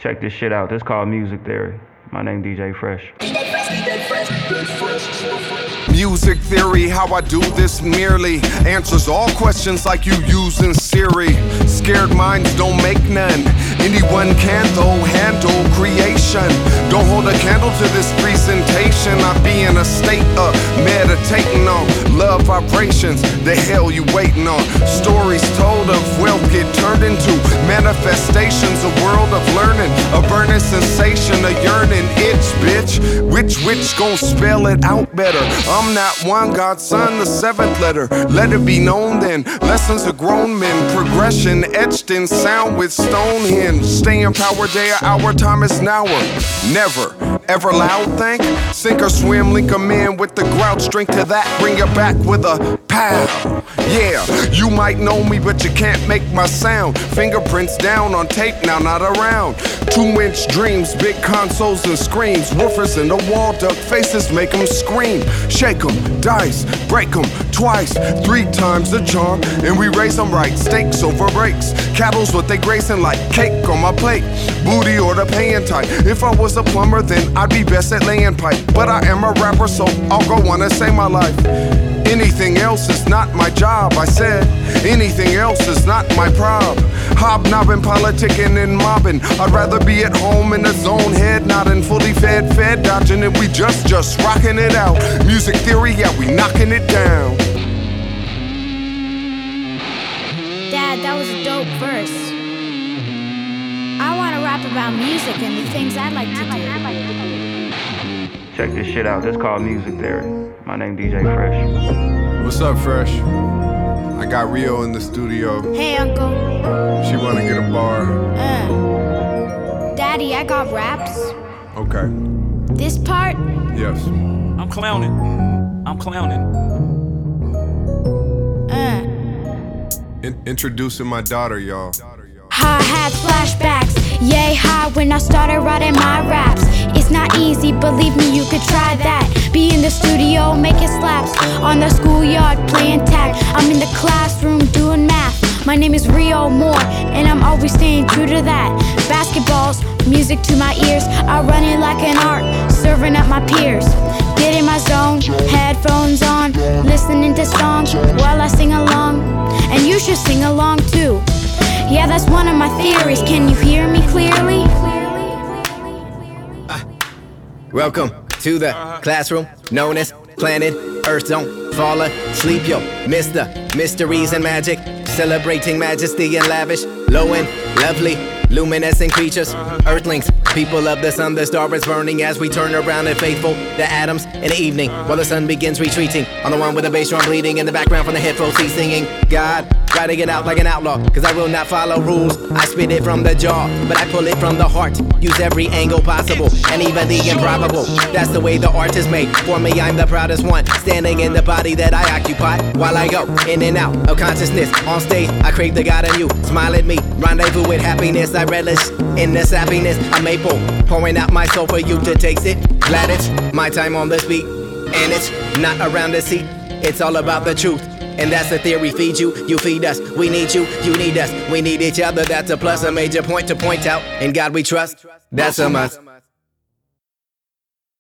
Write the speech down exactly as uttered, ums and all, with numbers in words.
Check this shit out. This called Music Theory. My name D J Fresh. Music theory, how I do this merely answers all questions like you using Siri. Scared minds don't make none. Anyone can though handle creation. Don't hold a candle to this presentation. I be in a state of meditating on love vibrations. The hell you waiting on? Stories told of wealth get turned into manifestations. A world of learning, a burning sensation, a yearning itch, bitch. Which which gon' spell it out better? I'm not one, God's son, the seventh letter. Let it be known then, lessons of grown men. Progression etched in sound with Stonehenge. Stay in power day or hour, time is now or never. Ever loud think? Sink or swim, link a man with the grouch. Drink to that, bring it back with a pow. Yeah, you might know me, but you can't make my sound. Fingerprints down on tape, now not around. Two-inch dreams, big consoles and screens. Woofers in the wall, duck faces make them scream. Shake them, dice, break them twice, three times the charm, and we raise them right. Stakes over breaks, cattle's what they gracing like cake on my plate. Booty or the paying tight. If I was a plumber, then I'd be best at laying pipe. But I am a rapper, so I'll go on and say my life. Anything else is not my job, I said. Anything else is not my prob. Hobnobbing, politicking, and mobbing. I'd rather be at home in the zone, head nodding, fully fed, fed, dodging it. We just, just rocking it out. Music theory, yeah, we knocking it down. Dad, that was a dope verse. I want to rap about music and the things I'd like to do. Check this shit out. This called Music Theory. My name D J Fresh. What's up, Fresh? I got Rio in the studio. Hey, Uncle. She wanna get a bar. Uh. Daddy, I got raps. Okay. This part? Yes. I'm clowning. I'm clowning. Uh. In- introducing my daughter, y'all. I had flashbacks, yay high when I started writing my raps. It's not easy, believe me, you could try that. Be in the studio, making slaps. On the schoolyard, playing tag. I'm in the classroom, doing math. My name is Rio Moore, and I'm always staying true to that. Basketballs, music to my ears. I run it like an art, serving up my peers. Get in my zone, headphones on, listening to songs while I sing along. And you should sing along too. Yeah, that's one of my theories. Can you hear me clearly? Uh, welcome to the classroom known as Planet Earth. Don't fall asleep, yo. Mister Mysteries and magic, celebrating majesty and lavish, low and lovely, luminescent creatures, earthlings, people of the sun. The star is burning as we turn around and faithful. The atoms in the evening while the sun begins retreating. On the one with the bass drum bleeding in the background from the headphones, he's singing God. Writing it out like an outlaw, cause I will not follow rules. I spit it from the jaw, but I pull it from the heart. Use every angle possible, and even the improbable. That's the way the art is made. For me, I'm the proudest one, standing in the body that I occupy. While I go in and out of consciousness. On stage, I crave the God in you. Smile at me, rendezvous with happiness. I relish in this happiness. I'm maple, pouring out my soul for you to taste it. Glad it's my time on this beat, and it's not around the seat. It's all about the truth. And that's the theory, feed you, you feed us. We need you, you need us. We need each other, that's a plus. A major point to point out. In God we trust, that's a must.